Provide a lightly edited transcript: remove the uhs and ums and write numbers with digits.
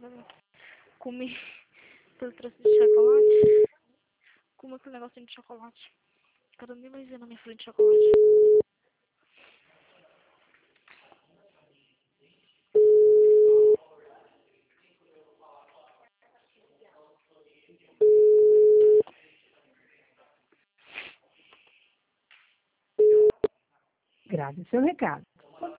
Comi aquele troço de chocolate. Comi aquele negocinho de chocolate. Cara, nem mais ver na minha frente chocolate. Grave seu recado.